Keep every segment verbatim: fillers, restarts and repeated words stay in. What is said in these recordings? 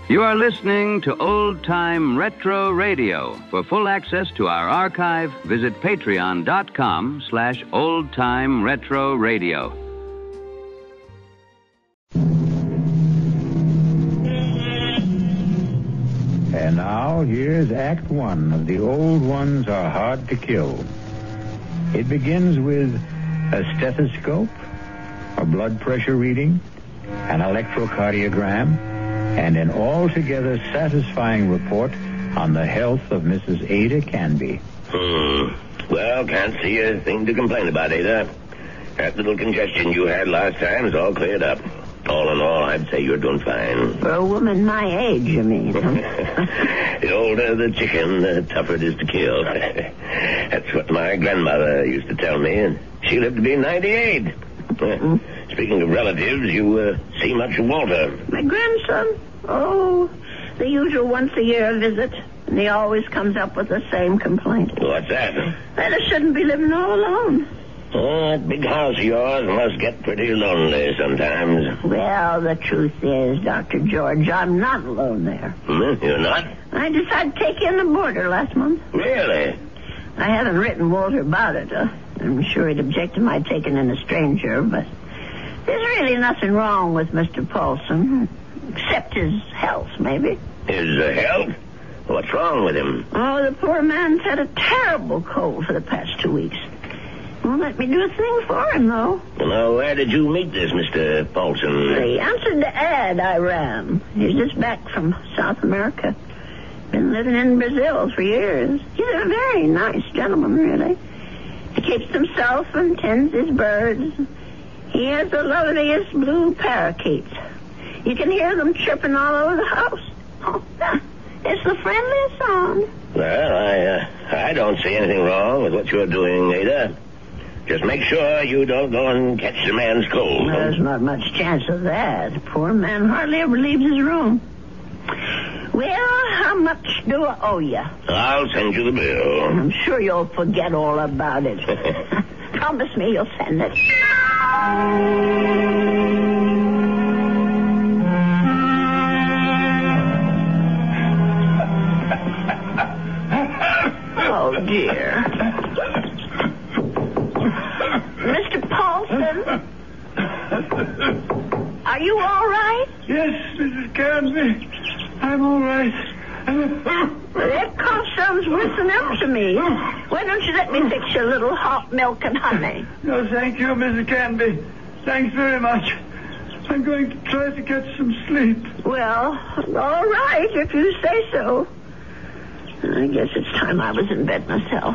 You are listening to Old Time Retro Radio. For full access to our archive, visit patreon.com slash Old Time Retro Radio. And now, here's Act One of The Old Ones Are Hard to Kill. It begins with a stethoscope, a blood pressure reading, an electrocardiogram, and an altogether satisfying report on the health of Missus Ada Canby. Hmm. Well, can't see a thing to complain about, Ada. That little congestion you had last time is all cleared up. All in all, I'd say you're doing fine. For a woman my age, you mean? The older the chicken, the tougher it is to kill. That's what my grandmother used to tell me, and she lived to be ninety-eight. Mm-hmm. Speaking of relatives, you uh, see much of Walter. My grandson? Oh, the usual once-a-year visit. And he always comes up with the same complaint. What's that? That I shouldn't be living all alone. Oh, that big house of yours must get pretty lonely sometimes. Well, the truth is, Doctor George, I'm not alone there. Hmm? You're not? I decided to take in the boarder last month. Really? I haven't written Walter about it. Uh, I'm sure he'd object to my taking in a stranger, but there's really nothing wrong with Mister Paulson, except his health, maybe. His uh, health? What's wrong with him? Oh, the poor man's had a terrible cold for the past two weeks. Won't let me do a thing for him, though. Now, where did you meet this Mister Paulson? He answered the ad I ran. He's just back from South America. Been living in Brazil for years. He's a very nice gentleman, really. He keeps himself and tends his birds. He has the loveliest blue parakeets. You can hear them chirping all over the house. Oh, it's the friendliest sound. Well, I, uh, I don't see anything wrong with what you're doing, Ada. Just make sure you don't go and catch the man's cold. Well, there's not much chance of that. The poor man hardly ever leaves his room. Well, how much do I owe you? I'll send you the bill. I'm sure you'll forget all about it. Promise me you'll send it. Oh, dear. Mister Paulson? Are you all right? Yes, Missus Canby. I'm all right. That cough sounds worse than ever to me. Why don't you let me fix you a little hot milk and honey? No, thank you, Missus Canby. Thanks very much. I'm going to try to get some sleep. Well, all right, if you say so. I guess it's time I was in bed myself.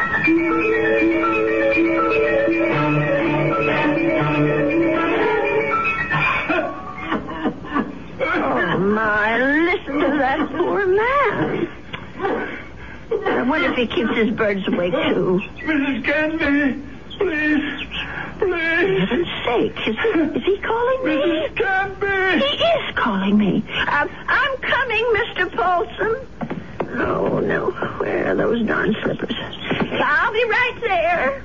Oh, my, listen to that poor man. I wonder if he keeps his birds awake, too. Missus Canby, please, please. For heaven's sake, is, is he calling me? Missus Canby! He is calling me. I'm, I'm coming, Mister Paulson. Oh, no. Where are those darn slippers? I'll be right there.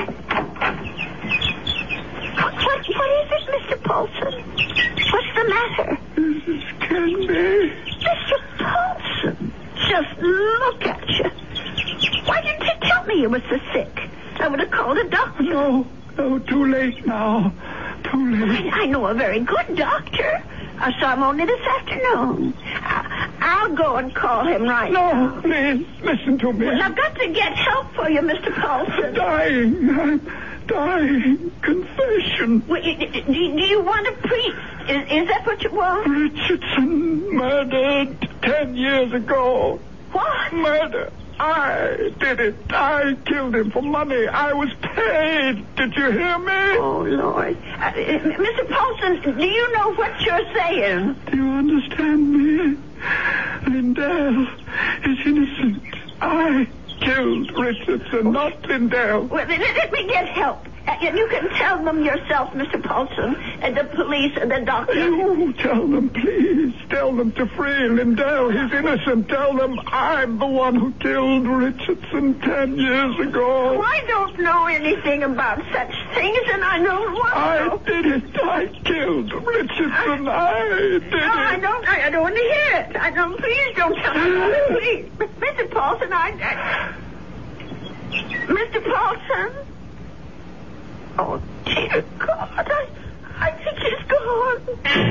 What, what, what is it, Mister Paulson? What's the matter? Missus Canby. Mister Paulson, just look at you. Why didn't you tell me you were so sick? I would have called a doctor. No, no, too late now. Too late. I, I know a very good doctor. I saw him only this afternoon. I, I'll go and call him right no, now. No, please, listen to me. Well, I've got to get help for you, Mister Paulson. I'm dying. I'm dying. Confession. Well, do, do you want to preach? Is, is that what you want? Richardson murdered ten years ago. What? Murder. I did it. I killed him for money. I was paid. Did you hear me? Oh, Lord. Uh, Mister Paulson, do you know what you're saying? Do you understand me? Lindell is innocent. I killed Richardson, not Lindell. Well, let, let me get help. Uh, you can tell them yourself, Mister Paulson, and the police and the doctor. You tell them, please. Tell them to free Lindell. He's innocent. Tell them I'm the one who killed Richardson ten years ago. Oh, I don't know anything about such things, and I don't want to. I did it. I killed Richardson. I did no, it. I don't. I, I don't want to hear it. I don't. Please don't tell me. Please, Mister Paulson, I. I Mister Paulson. Oh dear God, I, I think he's gone.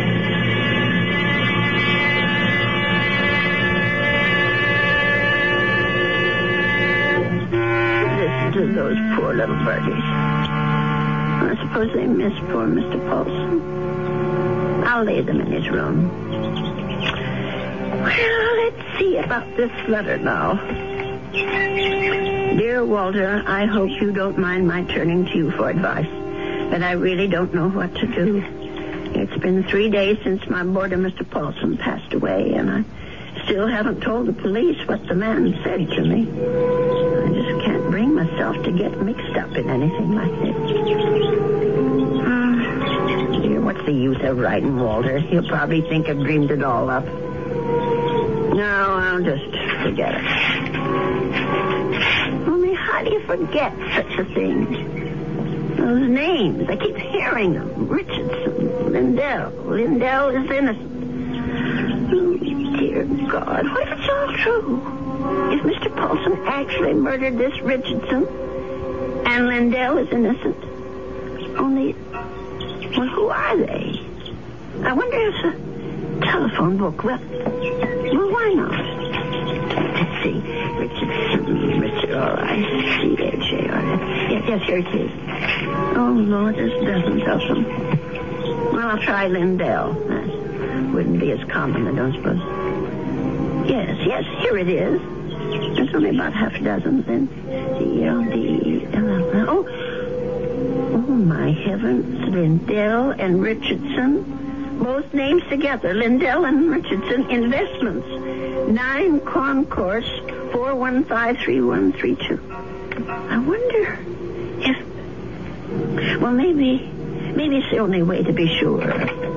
Listen to those poor little birdies. I suppose they miss poor Mister Paulson. I'll lay them in his room. Well, let's see about this letter now. Dear Walter, I hope you don't mind my turning to you for advice, but I really don't know what to do. It's been three days since my boarder, Mister Paulson, passed away, and I still haven't told the police what the man said to me. I just can't bring myself to get mixed up in anything like this. Uh, dear, what's the use of writing Walter? He'll probably think I've dreamed it all up. No, I'll just forget it. Only how do you forget such a thing? Those names, I keep hearing them. Richardson, Lindell. Lindell is innocent. Oh, dear God, what if it's all true? If Mister Paulson actually murdered this Richardson and Lindell is innocent? Only, well, who are they? I wonder if the telephone book, well, well, why not? Let's see. Richardson, Richard, all right. C H A R. Yes, yes, here it is. Oh, Lord, there's dozens of them. Well, I'll try Lindell. That wouldn't be as common, I don't suppose. Yes, yes, here it is. There's only about half a dozen, then. C L D L L. Oh, oh, my heavens. Lindell and Richardson. Both names together. Lindell and Richardson Investments. Nine Concourse, four one five three one three two. I wonder if... Well, maybe... Maybe it's the only way to be sure.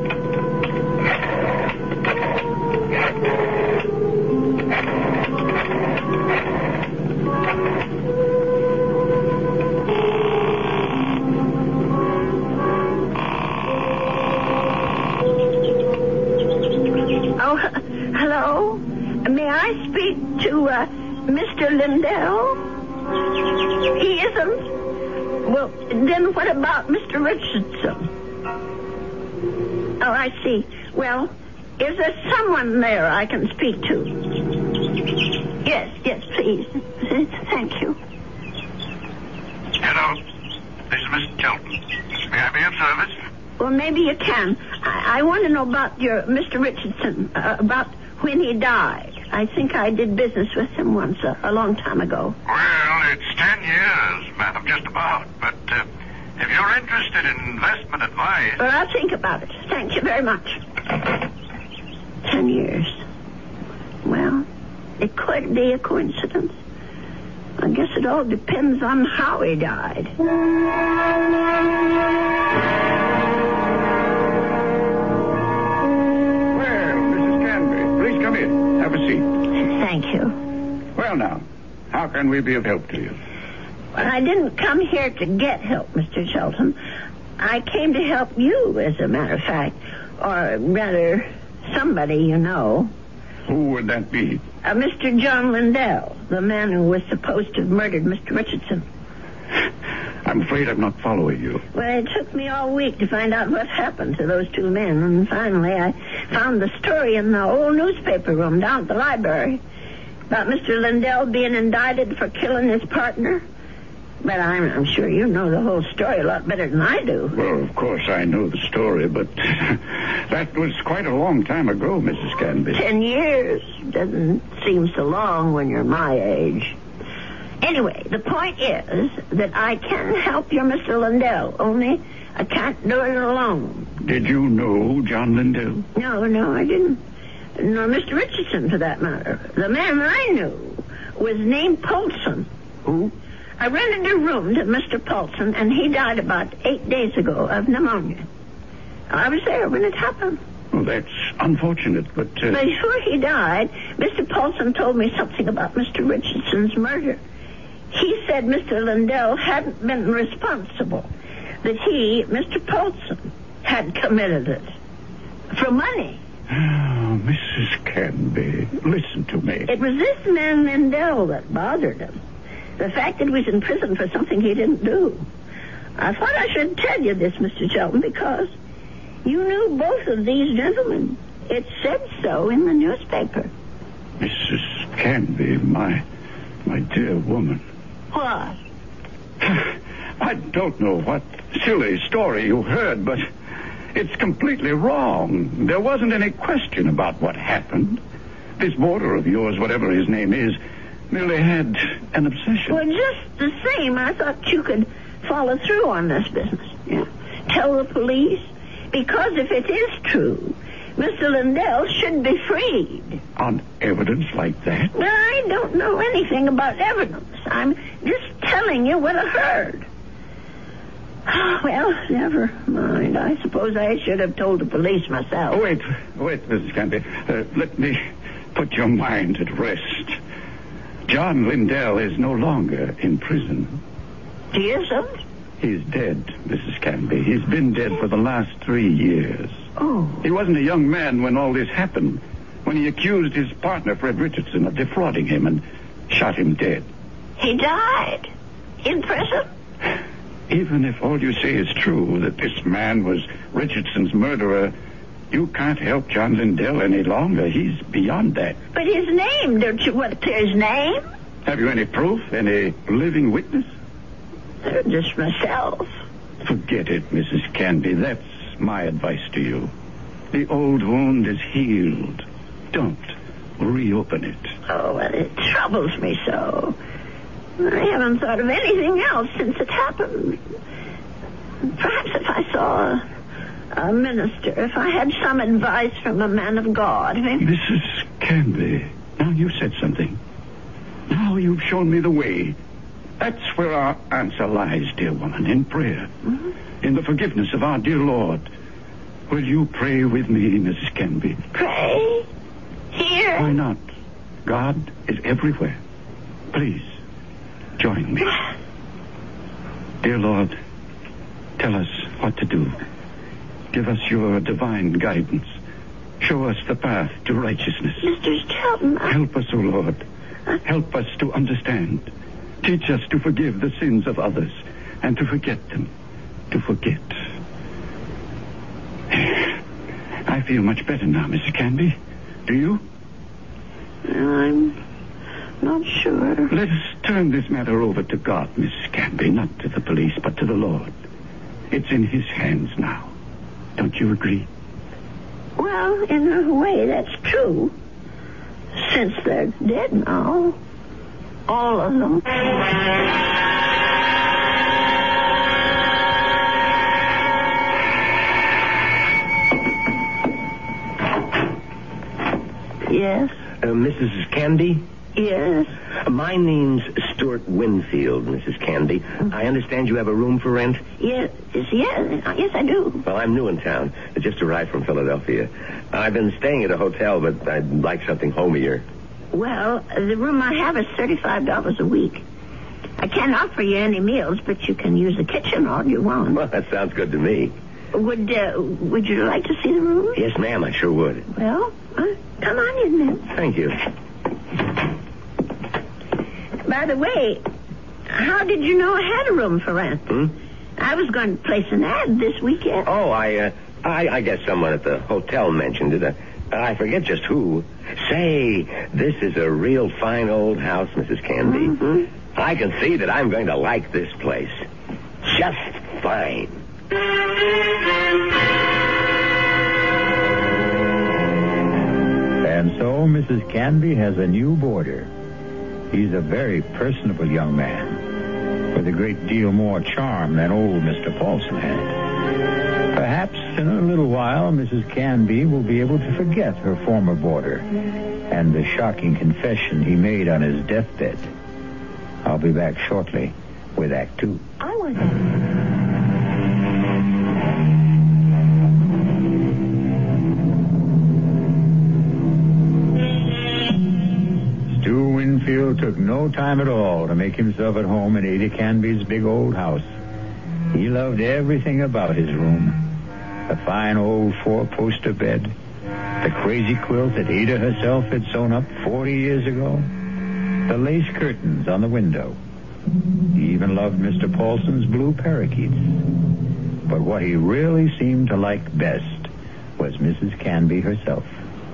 Hello? May I speak to uh, Mister Lindell? He isn't? Well, then what about Mister Richardson? Oh, I see. Well, is there someone there I can speak to? Yes, yes, please. Thank you. Hello. This is Mister Chelton. May I be of service? Well, maybe you can. I, I want to know about your Mister Richardson, uh, about when he died. I think I did business with him once, uh, a long time ago. Well, it's ten years, madam, just about. But uh, if you're interested in investment advice... Well, I'll think about it. Thank you very much. Ten years. Well, it could be a coincidence. I guess it all depends on how he died. Come in. Have a seat. Thank you. Well, now, how can we be of help to you? Well, I didn't come here to get help, Mister Shelton. I came to help you, as a matter of fact. Or rather, somebody you know. Who would that be? Uh, Mister John Lindell, the man who was supposed to have murdered Mister Richardson. I'm afraid I'm not following you. Well, it took me all week to find out what happened to those two men, and finally I found the story in the old newspaper room down at the library about Mister Lindell being indicted for killing his partner. But I'm, I'm sure you know the whole story a lot better than I do. Well, of course I know the story, but that was quite a long time ago, Missus Canby. Ten years doesn't seem so long when you're my age. Anyway, the point is that I can help your Mister Lindell, only I can't do it alone. Did you know John Lindell? No, no, I didn't. Nor Mister Richardson, for that matter. The man I knew was named Paulson. Who? I rented a room to Mister Paulson, and he died about eight days ago of pneumonia. I was there when it happened. Well, that's unfortunate, but... Uh... Before he died, Mister Paulson told me something about Mister Richardson's murder. He said Mister Lindell hadn't been responsible, that he, Mister Paulson, had committed it. For money. Oh, Missus Canby, listen to me. It was this man Lindell that bothered him. The fact that he was in prison for something he didn't do. I thought I should tell you this, Mister Shelton, because you knew both of these gentlemen. It said so in the newspaper. Missus Canby, my, my dear woman. What? I don't know what silly story you heard, but it's completely wrong. There wasn't any question about what happened. This boarder of yours, whatever his name is, merely had an obsession. Well, just the same, I thought you could follow through on this business. Yeah. Tell the police, because if it is true, Mister Lindell should be freed. On evidence like that? Well, I don't know anything about evidence. I'm just telling you what I heard. Well, never mind. I suppose I should have told the police myself. Oh, wait, wait, Missus Canby. Uh, let me put your mind at rest. John Lindell is no longer in prison. He isn't? He's dead, Missus Canby. He's been dead for the last three years. Oh. He wasn't a young man when all this happened, when he accused his partner, Fred Richardson, of defrauding him and shot him dead. He died? In prison? Even if all you say is true, that this man was Richardson's murderer, you can't help John Lindell any longer. He's beyond that. But his name, don't you want to clear his name? Have you any proof? Any living witness? Uh, just myself. Forget it, Missus Canby. That's my advice to you. The old wound is healed. Don't reopen it. Oh, well, it troubles me so. I haven't thought of anything else since it happened. Perhaps if I saw a, a minister, if I had some advice from a man of God. Maybe... Missus Canby, now you said something. Now you've shown me the way. That's where our answer lies, dear woman, in prayer. Mm-hmm. In the forgiveness of our dear Lord. Will you pray with me, Missus Canby? Pray? Here? Why not? God is everywhere. Please, join me. Dear Lord, tell us what to do. Give us your divine guidance. Show us the path to righteousness. Mister Shelton, I... Help us, O Lord. Help us to understand. Teach us to forgive the sins of others and to forget them. To forget. I feel much better now, Missus Canby. Do you? I'm not sure. Let us turn this matter over to God, Missus Canby, not to the police, but to the Lord. It's in His hands now. Don't you agree? Well, in a way, that's true. Since they're dead now. All of them. Yes? Uh, Missus Candy? Yes? My name's Stuart Winfield, Missus Candy. Mm-hmm. I understand you have a room for rent? Yes, yes, yes, I do. Well, I'm new in town. I just arrived from Philadelphia. I've been staying at a hotel, but I'd like something homier. Well, the room I have is thirty-five dollars a week. I can't offer you any meals, but you can use the kitchen all you want. Well, that sounds good to me. Would uh, Would you like to see the room? Yes, ma'am, I sure would. Well, uh, come on in then. Thank you. By the way, how did you know I had a room for rent? Hmm? I was going to place an ad this weekend. Oh, I, uh, I, I guess someone at the hotel mentioned it. Uh, I forget just who. Say, this is a real fine old house, Missus Canby. Mm-hmm. I can see that I'm going to like this place. Just fine. And so Missus Canby has a new boarder. He's a very personable young man, with a great deal more charm than old Mister Paulson had. Perhaps in a little while, Missus Canby will be able to forget her former boarder and the shocking confession he made on his deathbed. I'll be back shortly with Act Two. I want Stu Winfield took no time at all to make himself at home in Ada Canby's big old house. He loved everything about his room. A fine old four-poster bed, The crazy quilt that Ada herself had sewn up forty years ago. The lace curtains on the window. He even loved Mister Paulson's blue parakeets. But what he really seemed to like best was Missus Canby herself.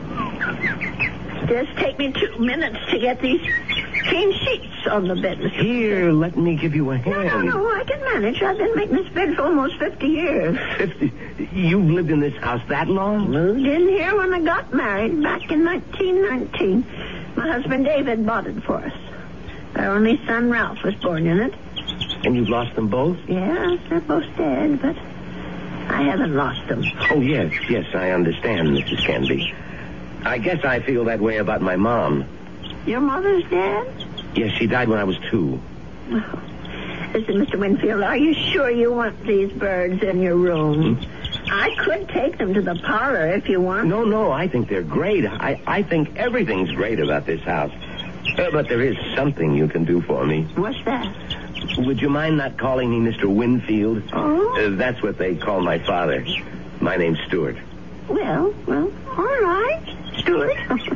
Just take me two minutes to get these clean sheets on the bed, Mister Here, let me give you a hand. No, no, no, I can manage. I've been making this bed for almost fifty years. Fifty? You've lived in this house that long? Moved in here when I got married back in nineteen nineteen. My husband David bought it for us. Our only son Ralph was born in it. And you've lost them both? Yes, they're both dead, but I haven't lost them. Oh, yes, yes, I understand, Missus Canby. I guess I feel that way about my mom. Your mother's dead? Yes, she died when I was two. Oh. Listen, Mister Winfield, are you sure you want these birds in your room? Hmm? I could take them to the parlor if you want. No, no, I think they're great. I, I think everything's great about this house. Uh, but there is something you can do for me. What's that? Would you mind not calling me Mister Winfield? Oh? Uh, that's what they call my father. My name's Stuart. Well, well, all right, Stuart.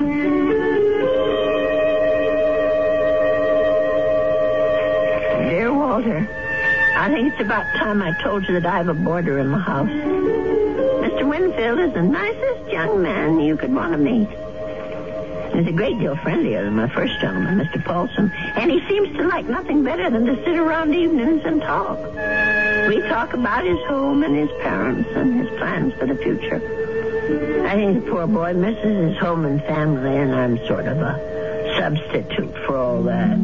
Dear Walter, I think it's about time I told you that I have a boarder in my house. Mister Winfield is the nicest young man you could want to meet. He's a great deal friendlier than my first gentleman, Mister Paulson, and he seems to like nothing better than to sit around evenings and talk. We talk about his home and his parents and his plans for the future. I think the poor boy misses his home and family, and I'm sort of a substitute for all that.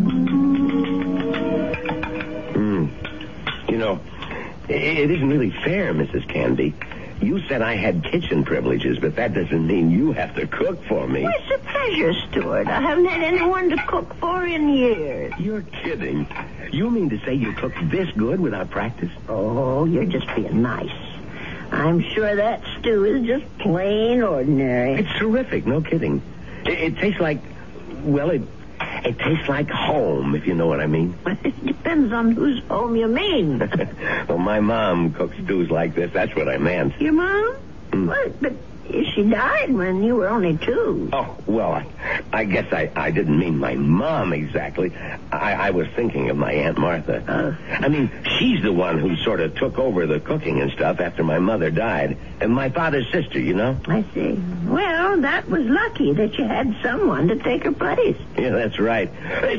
Hmm. You know, it isn't really fair, Missus Canby. You said I had kitchen privileges, but that doesn't mean you have to cook for me. Well, it's a pleasure, Stuart. I haven't had anyone to cook for in years. You're kidding. You mean to say you cook this good without practice? Oh, you're just being nice. I'm sure that stew is just plain ordinary. It's terrific, no kidding. It, it tastes like, well, it it tastes like home, if you know what I mean. It depends on whose home you mean. Well, my mom cooks stews like this. That's what I meant. Your mom? Mm. Well, but she died when you were only two. Oh, well, I, I guess I, I didn't mean my mom exactly. I, I was thinking of my Aunt Martha. Uh, I mean, she's the one who sort of took over the cooking and stuff after my mother died. And my father's sister, you know? I see. Well, that was lucky that you had someone to take her place. Yeah, that's right.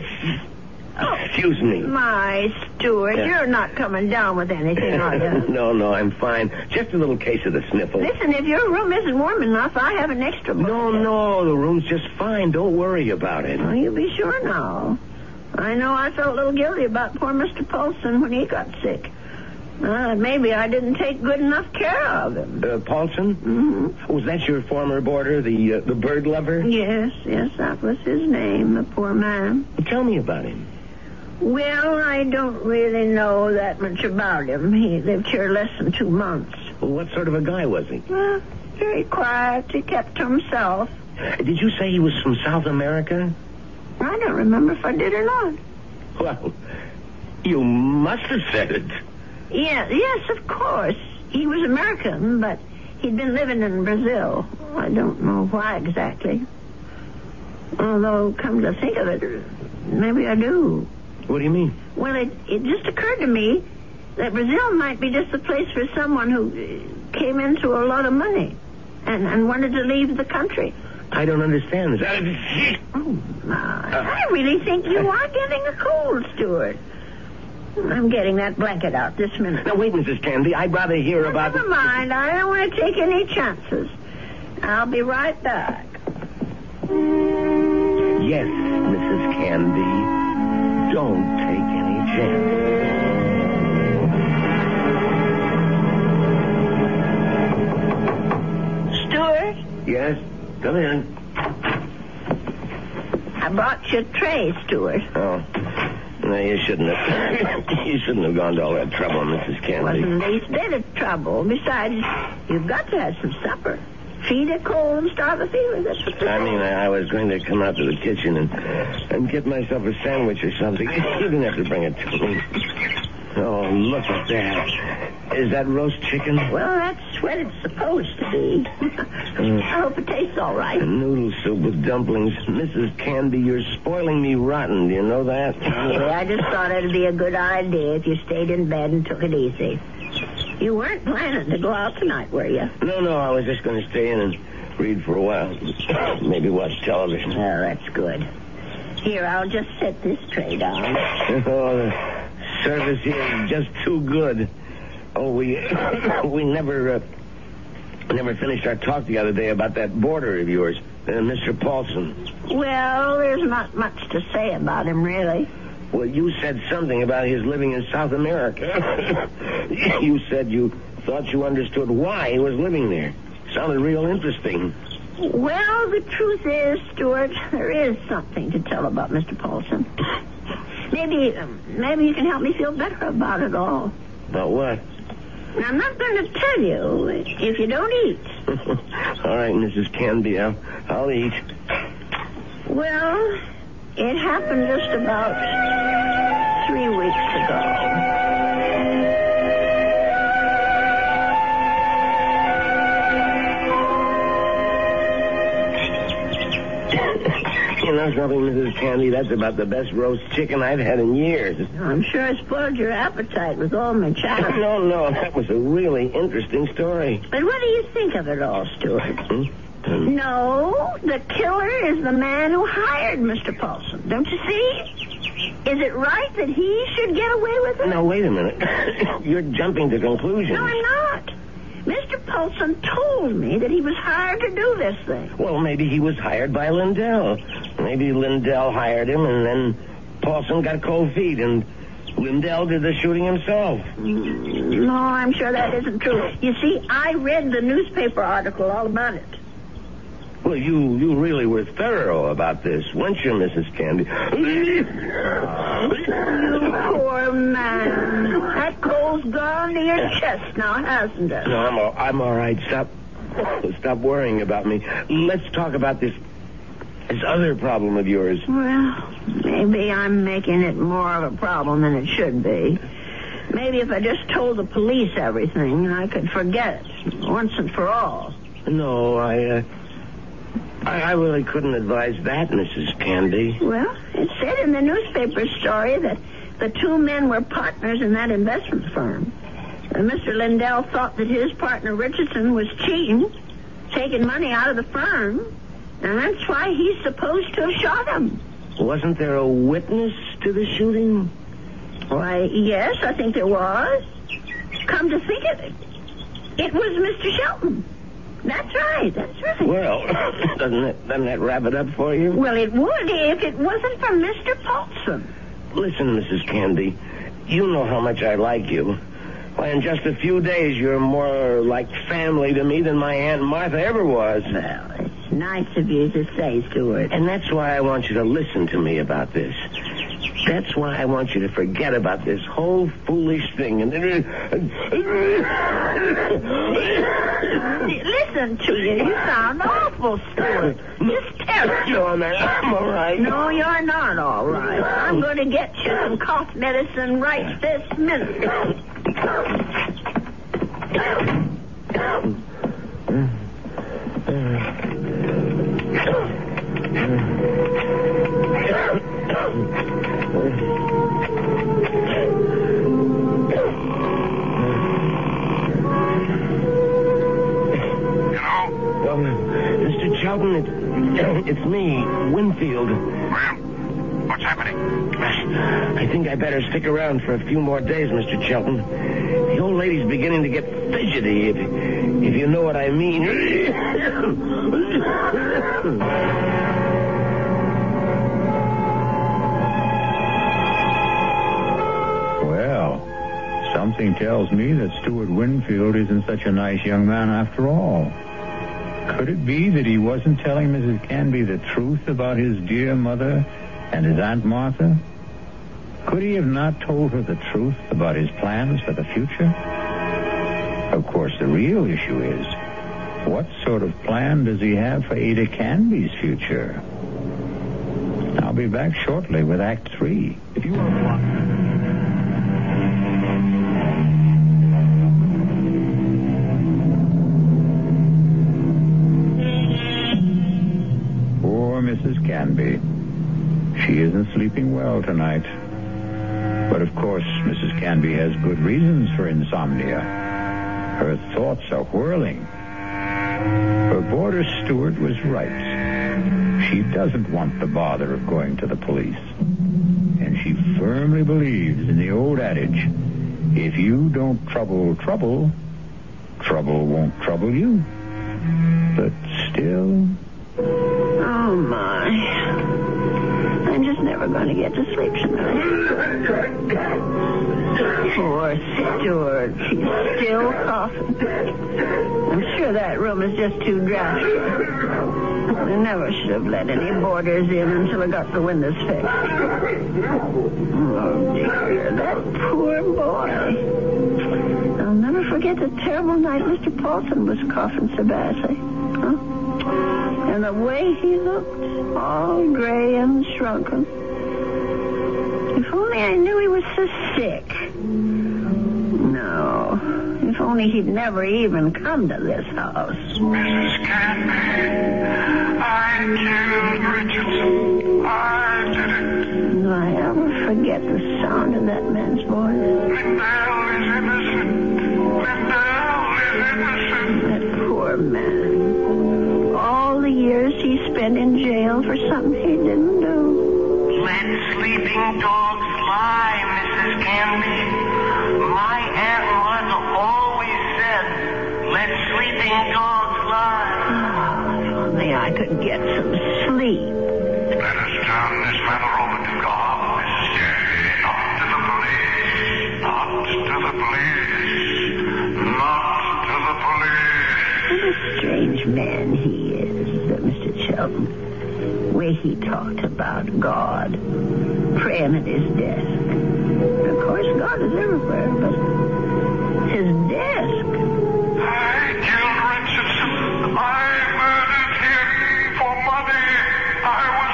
Oh, excuse me. My, Stuart, Yeah. you're not coming down with anything, are you? No, no, I'm fine. Just a little case of the sniffles. Listen, if your room isn't warm enough, I have an extra No, blanket. no, the room's just fine. Don't worry about it. Well, you be sure now. I know I felt a little guilty about poor Mister Paulson when he got sick. Uh, maybe I didn't take good enough care of him. Uh, Paulson? Mm-hmm. Was that your former boarder, the uh, the bird lover? Yes, yes, that was his name, the poor man. Tell me about him. Well, I don't really know that much about him. He lived here less than two months. Well, what sort of a guy was he? Well, very quiet. He kept to himself. Did you say he was from South America? I don't remember if I did or not. Well, you must have said it. Yeah, yes, of course. He was American, but he'd been living in Brazil. I don't know why exactly. Although, come to think of it, maybe I do. What do you mean? Well, it, it just occurred to me that Brazil might be just the place for someone who came into a lot of money and, and wanted to leave the country. I don't understand. Oh, my. I really think you are getting a cold, Stuart. I'm getting that blanket out this minute. Now, wait, Missus Canby. I'd rather hear Well, about... Never mind. I don't want to take any chances. I'll be right back. Yes, Missus Canby. Don't take any chances. Stuart, Yes? Come in. I brought you a tray, Stuart. Oh. No, you shouldn't have. You shouldn't have gone to all that trouble, Missus Canby. Wasn't the least bit of trouble. Besides, you've got to have some supper. Feed a cold and starve a fever. That's what I mean, I, I was going to come out to the kitchen and and get myself a sandwich or something. You didn't have to bring it to me. Oh, look at that. Is that roast chicken? Well, that's what it's supposed to be. I hope it tastes all right. Noodle soup with dumplings. Missus Canby, you're spoiling me rotten. Do you know that? Anyway, I just thought it'd be a good idea if you stayed in bed and took it easy. You weren't planning to go out tonight, were you? No, no, I was just going to stay in and read for a while. Maybe watch television. Oh, that's good. Here, I'll just set this tray down. Oh, the service here is just too good. Oh, we we never uh, never finished our talk the other day about that boarder of yours, uh, Mister Paulson. Well, there's not much to say about him, really. Well, you said something about his living in South America. You said you thought you understood why he was living there. Sounded real interesting. Well, the truth is, Stuart, there is something to tell about Mister Paulson. Maybe, um, maybe you can help me feel better about it all. About what? I'm not going to tell you if you don't eat. All right, Missus Canby, I'll, I'll eat. Well, it happened just about three weeks ago. You know something, Missus Candy? That's about the best roast chicken I've had in years. I'm sure I spoiled your appetite with all my chatter. No, no, that was a really interesting story. But what do you think of it all, Stuart? Hmm? Um, No, the killer is the man who hired Mister Paulson. Don't you see? Is it right that he should get away with it? Now, wait a minute. You're jumping to conclusions. No, I'm not. Mister Paulson told me that he was hired to do this thing. Well, maybe he was hired by Lindell. Maybe Lindell hired him, and then Paulson got cold feet, and Lindell did the shooting himself. Mm, no, I'm sure that isn't true. You see, I read the newspaper article all about it. Well, you, you really were thorough about this, weren't you, Missus Candy? You poor man. That cold's gone to your chest now, hasn't it? No, I'm all, I'm all right. Stop, stop worrying about me. Let's talk about this, this other problem of yours. Well, maybe I'm making it more of a problem than it should be. Maybe if I just told the police everything, I could forget it once and for all. No, I, uh, I, I really couldn't advise that, Missus Candy. Well, it said in the newspaper story that the two men were partners in that investment firm. And Mister Lindell thought that his partner Richardson was cheating, taking money out of the firm, and that's why he's supposed to have shot him. Wasn't there a witness to the shooting? Why, yes, I think there was. Come to think of it, it was Mister Shelton. That's right, that's right. Well, doesn't that, doesn't that wrap it up for you? Well, it would if it wasn't for Mister Paulson. Listen, Missus Candy, you know how much I like you. Why, in just a few days, you're more like family to me than my Aunt Martha ever was. Well, it's nice of you to say, Stuart. And that's why I want you to listen to me about this. That's why I want you to forget about this whole foolish thing. And listen to you. You sound awful, Stuart. Just terrible. No, I'm, I'm all right. No, you're not all right. I'm going to get you some cough medicine right this minute. Mister Shelton, it's, it's me, Winfield. Well, what's happening? I think I better stick around for a few more days, Mister Shelton. The old lady's beginning to get fidgety, if, if you know what I mean. Well, something tells me that Stuart Winfield isn't such a nice young man after all. Could it be that he wasn't telling Missus Canby the truth about his dear mother and his Aunt Martha? Could he have not told her the truth about his plans for the future? Of course, the real issue is, what sort of plan does he have for Ada Canby's future? I'll be back shortly with Act Three. If you are... Missus Canby. She isn't sleeping well tonight. But of course, Missus Canby has good reasons for insomnia. Her thoughts are whirling. Her boarder steward was right. She doesn't want the bother of going to the police. And she firmly believes in the old adage, if you don't trouble trouble, trouble won't trouble you. But still... Oh, my. I'm just never going to get to sleep tonight. Poor Stuart. He's still coughing. I'm sure that room is just too drafty. I never should have let any boarders in until I got the windows fixed. Oh, dear. That poor boy. I'll never forget the terrible night Mister Paulson was coughing so badly. Huh? And the way he looked, all gray and shrunken. If only I knew he was so sick. No. If only he'd never even come to this house. Missus Canby, I killed Richardson. I did it. Do I ever forget the sound of that man's voice? Lindell is innocent. Lindell is innocent. That poor man. All the years he spent in jail for something he didn't do. Let sleeping dogs lie, Missus Canby. My Aunt Martha always said, let sleeping dogs lie. Oh, if only I could get some sleep. Let us turn this matter over to God, Missus Canby. Not to the police. Not to the police. Not to the police. What a strange man he is, that Mister Shelton. The way he talked about God, praying at his desk. Of course, God is everywhere, but his desk. I killed Richardson. I murdered him for money. I was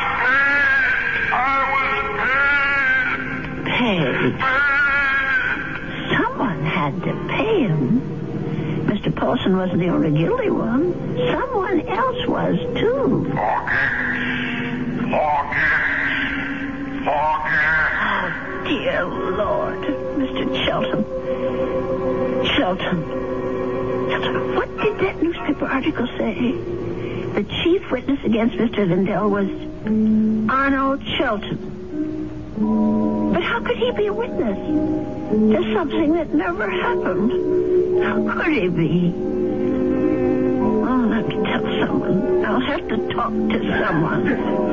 paid. I was paid. Paid. Someone had to pay him. Mister Paulson wasn't the only guilty one. Someone else was, too. Forget. Forget. Forget. Oh, dear Lord. Mister Shelton. Shelton. Shelton, what did that newspaper article say? The chief witness against Mister Lindell was Arnold Shelton. But how could he be a witness to something that never happened? How could he be? I'll have to tell someone. I'll have to talk to someone.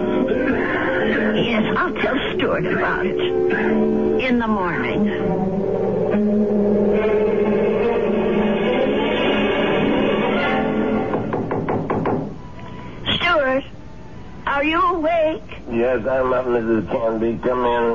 Yes, I'll tell Stuart about it. In the morning. Stuart, are you awake? Yes, I'm up, Missus Canby. Come in.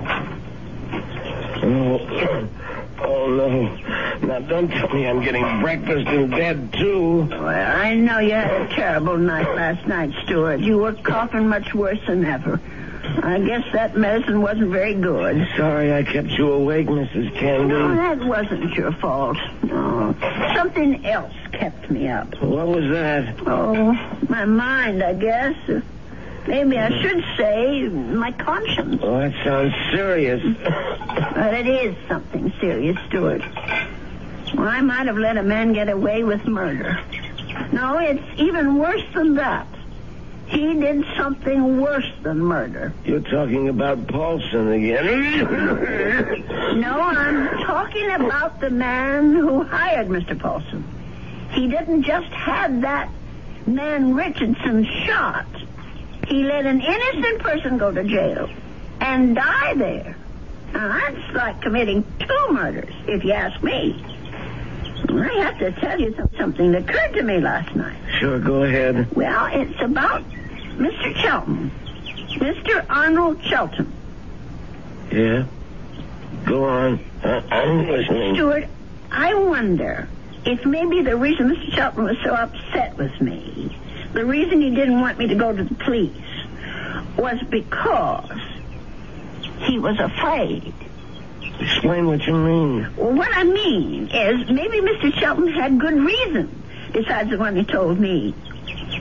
Oh, oh no. Now, don't tell me I'm getting breakfast in bed, too. Well, I know you had a terrible night last night, Stuart. You were coughing much worse than ever. I guess that medicine wasn't very good. Sorry I kept you awake, Missus Canby. No, that wasn't your fault. No. Something else kept me up. What was that? Oh, my mind, I guess. Maybe I should say my conscience. Oh, that sounds serious. But it is something serious, Stuart. Well, I might have let a man get away with murder. No, it's even worse than that. He did something worse than murder. You're talking about Paulson again. No, I'm talking about the man who hired Mister Paulson. He didn't just have that man Richardson shot. He let an innocent person go to jail and die there. Now, that's like committing two murders, if you ask me. I have to tell you something that occurred to me last night. Sure, go ahead. Well, it's about Mister Shelton. Mister Arnold Shelton. Yeah? Go on. I- I'm listening. Stuart, I wonder if maybe the reason Mister Shelton was so upset with me, the reason he didn't want me to go to the police, was because he was afraid. Explain what you mean. Well, what I mean is maybe Mister Shelton had good reason, besides the one he told me.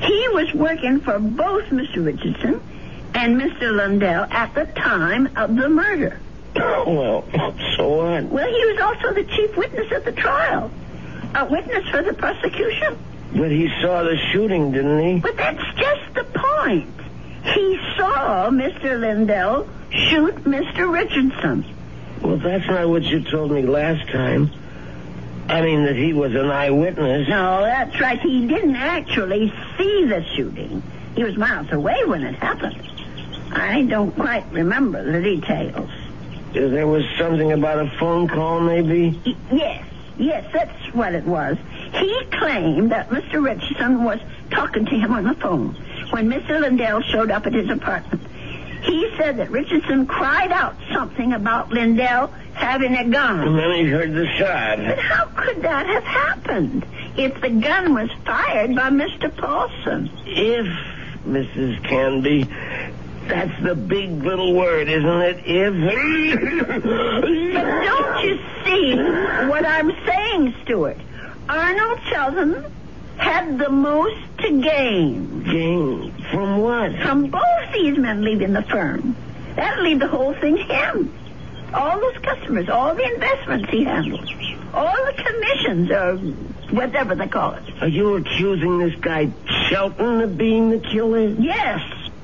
He was working for both Mister Richardson and Mister Lundell at the time of the murder. Well, so what? Well, he was also the chief witness at the trial. A witness for the prosecution. But he saw the shooting, didn't he? But that's just the point. He saw Mister Lundell shoot Mister Richardson. Well, that's not what you told me last time. I mean, that he was an eyewitness. No, that's right. He didn't actually see the shooting. He was miles away when it happened. I don't quite remember the details. There was something about a phone call, maybe? Y- yes, yes, that's what it was. He claimed that Mister Richardson was talking to him on the phone when Mister Lundell showed up at his apartment. He said that Richardson cried out something about Lundell having a gun. And then he heard the shot. But how could that have happened if the gun was fired by Mister Paulson? If, Missus Canby, that's the big little word, isn't it? If. But don't you see what I'm saying, Stuart? Arnold Sheldon had the most to gain. Gain? From what? From both these men leaving the firm. That'll leave the whole thing to him. All those customers, all the investments he handles, all the commissions, or whatever they call it. Are you accusing this guy Shelton of being the killer? Yes.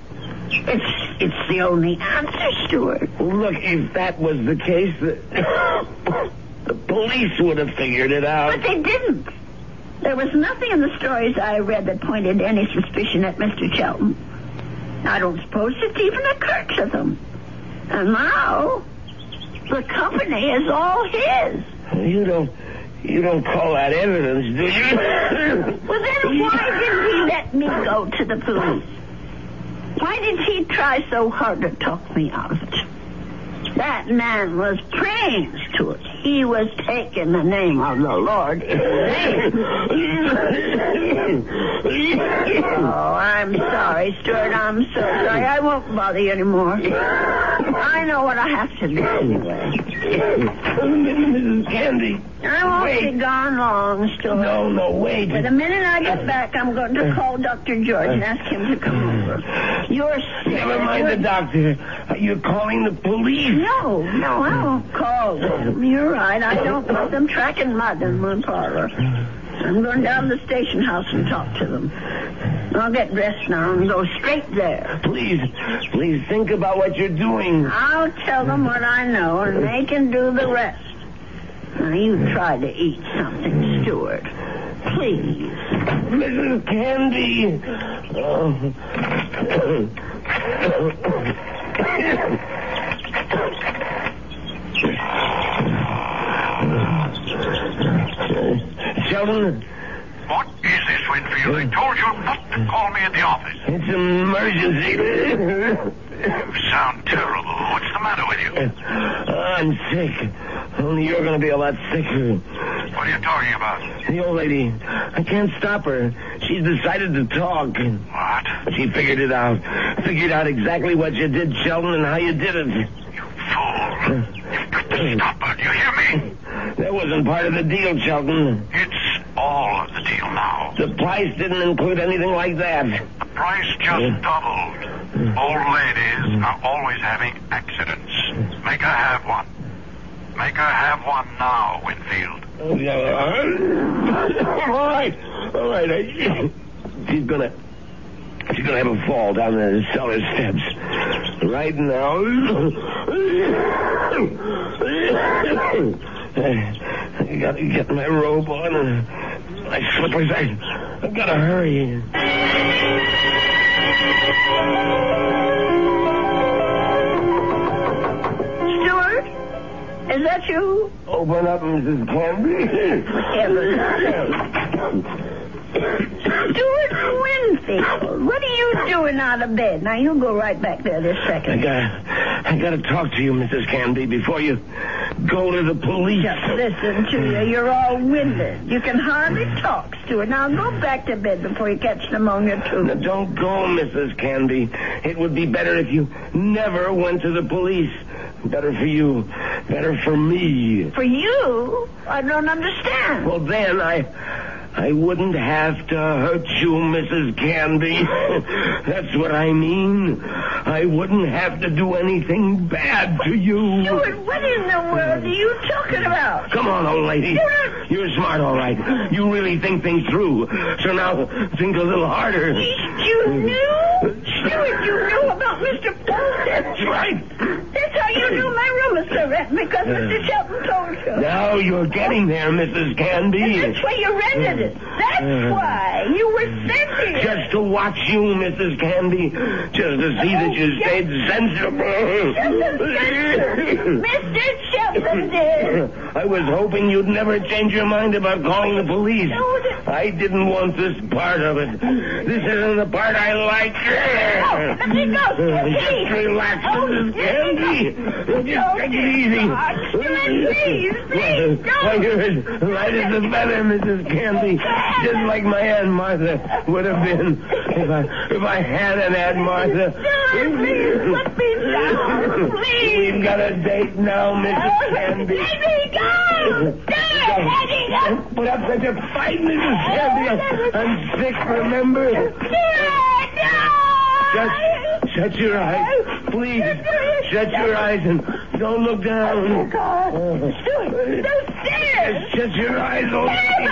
It's it's the only answer, Stuart. Well, look, if that was the case, the, the police would have figured it out. But they didn't. There was nothing in the stories I read that pointed any suspicion at Mister Shelton. I don't suppose it even occurred to them. And now, the company is all his. You don't, you don't call that evidence, do you? Well, then why didn't he let me go to the police? Why did he try so hard to talk me out of it? That man was praying to it. He was taking the name of the Lord in vain. Oh, I'm sorry, Stuart. I'm so sorry. I won't bother you anymore. I know what I have to do anyway. Missus Candy. I won't wait. be gone long, Stuart. No, no, wait. But the minute I get back, I'm going to call Doctor George and ask him to come over. You're sick. Never mind the doctor. You're calling the police. No, no, I won't call them. You're right. I don't want them tracking mud in my parlor. I'm going down to the station house and talk to them. I'll get dressed now and go straight there. Please, please think about what you're doing. I'll tell them what I know, and they can do the rest. Now, you try to eat something, Stuart. Please. Missus Candy. Oh. Sheldon. What is this, Winfield? I told you not to call me at the office. It's an emergency. You sound terrible. What's the matter with you? I'm sick. Only you're going to be a lot sicker. What are you talking about? The old lady. I can't stop her. She's decided to talk. What? She figured it out. Figured out exactly what you did, Sheldon, and how you did it. You fool. You've got to stop her. Do you hear me? That wasn't part of the deal, Sheldon. It's all of the deal now. The price didn't include anything like that. The price just doubled. Old ladies are always having accidents. Make her have one. Make her have one now, Winfield. Oh, yeah. All right. All right. I, she's gonna... She's gonna have a fall down the cellar steps. Right now. I gotta get my robe on and my slippers. I, I've gotta hurry. Stuart? Is that you? Open up, Missus Canby. Heaven's sake. Stuart Winfield, what are you doing out of bed? Now, you go right back there this second. I gotta, I gotta talk to you, Missus Canby, before you go to the police. Just listen to you. You're all winded. You can hardly talk, Stuart. Now, go back to bed before you catch pneumonia, too. Now, don't go, Missus Canby. It would be better if you never went to the police. Better for you. Better for me. For you? I don't understand. Well, then I... I wouldn't have to hurt you, Missus Canby. That's what I mean. I wouldn't have to do anything bad to you. Stuart, what in the world are you talking about? Come on, old lady. Stuart! You're smart, all right. You really think things through. So now, think a little harder. You knew? Stuart, you knew about Mister Paulson. That's right. That's how you knew my room was so rented, because Mister Shelton told you. Now you're getting there, Missus Canby. And that's why you rented it. That's why. You were sent here. Just to watch you, Missus Canby. Just to see that you stayed sensible. Mister Shelton did. I was hoping you'd never change your mind about calling the police. I didn't want this part of it. This isn't the part I like. Oh, let me go, Stuart. Just relax, Oh, Missus Canby. Just take it easy. Stuart, please, please, Why, don't. you're as light as a feather, Missus Canby. Just like my Aunt Martha would have been if I if I had an Aunt Martha. Stuart, please, let me down, please. We've got a date now, Missus Canby. Let me go. Stuart, let me go. Don't put up such a fight, Missus Canby. I'm sick, remember? Stuart, no. Shut, shut your eyes. Please, shut your eyes and don't look down. Oh, God. Stuart, those stairs. Shut your eyes, old lady.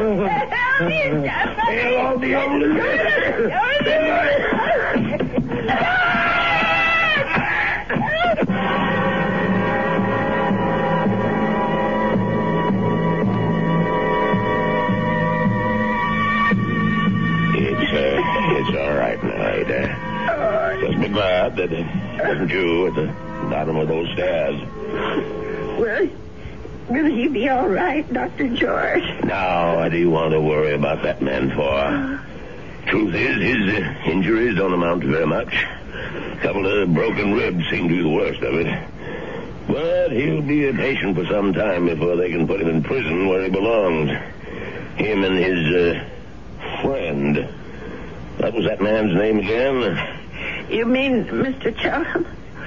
They'll all be over It's, uh, it's all right now, Ada. Just be glad that it wasn't you at the bottom of those stairs. Well, will he be all right, Doctor George? Now, what do you want to worry about that man for? Truth is, his uh, injuries don't amount to very much. A couple of broken ribs seem to be the worst of it. But he'll be a patient for some time before they can put him in prison where he belongs. Him and his uh, friend. What was that man's name again? You mean Mister Chelton?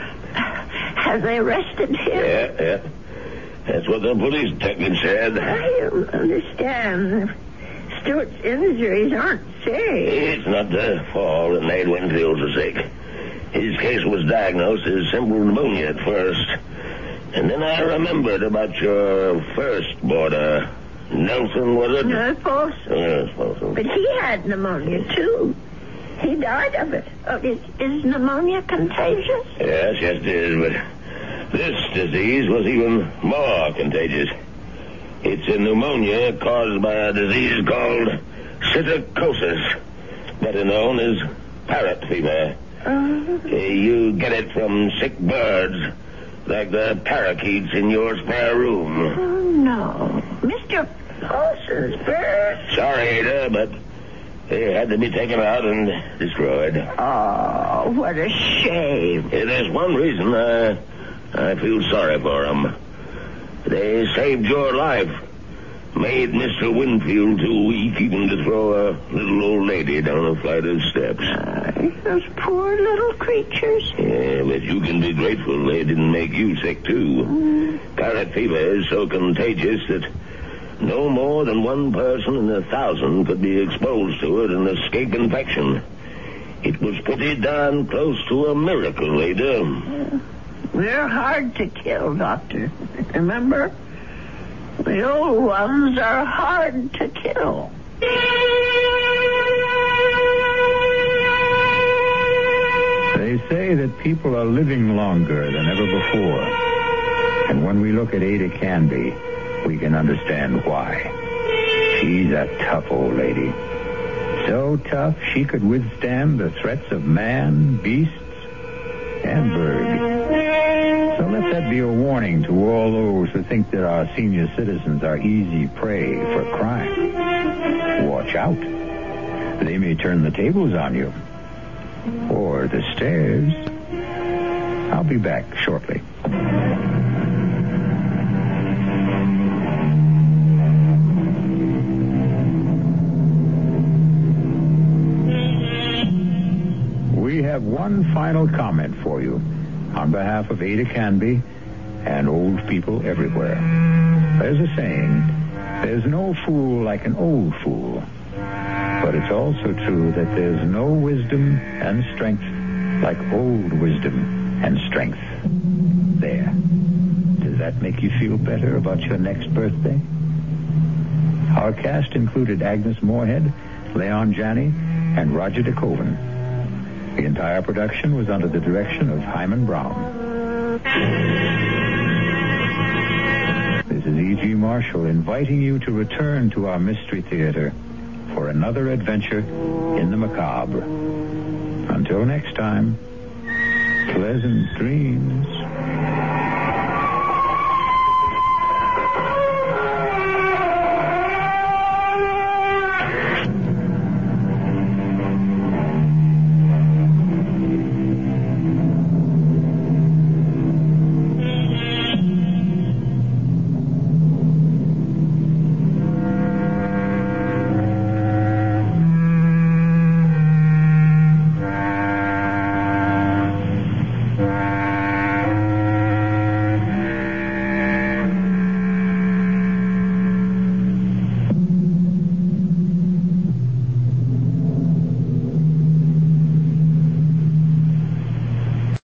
Have they arrested him? Yeah, yeah. That's what the police detective said. I don't understand. Stuart's injuries aren't serious. It's not the fall that made Winfield so sick. His case was diagnosed as simple pneumonia at first. And then I remembered about your first boarder. Nelson, was it? No, Paulson. Yes, Folsom. But he had pneumonia, too. He died of it. Oh, is, is pneumonia contagious? Yes, yes, it is, but this disease was even more contagious. It's a pneumonia caused by a disease called psittacosis, better known as parrot fever. Uh, You get it from sick birds, like the parakeets in your spare room. oh, no. Mister Paulson's bird. Sorry, Ada, but they had to be taken out and destroyed. Oh, what a shame. Hey, there's one reason I, I feel sorry for them. They saved your life. Made Mister Winfield too weak even to throw a little old lady down a flight of steps. Uh, those poor little creatures. Yeah, but you can be grateful they didn't make you sick, too. Mm. Parrot fever is so contagious that no more than one person in a thousand could be exposed to it and escape infection. It was pretty darn close to a miracle, Ada. Yeah. We're hard to kill, Doctor. Remember? The old ones are hard to kill. They say that people are living longer than ever before. And when we look at Ada Canby, we can understand why. She's a tough old lady. So tough she could withstand the threats of man, beasts, and birds. So let that be a warning to all those who think that our senior citizens are easy prey for crime. Watch out. They may turn the tables on you. Or the stairs. I'll be back shortly. We have one final comment for you on behalf of Ada Canby and old people everywhere. There's a saying, There's no fool like an old fool. But it's also true that there's no wisdom and strength like old wisdom and strength. There. Does that make you feel better about your next birthday? Our cast included Agnes Moorehead, Leon Janney, and Roger DeKoven. The entire production was under the direction of Hyman Brown. This is E G. Marshall inviting you to return to our Mystery Theater for another adventure in the macabre. Until next time, pleasant dreams.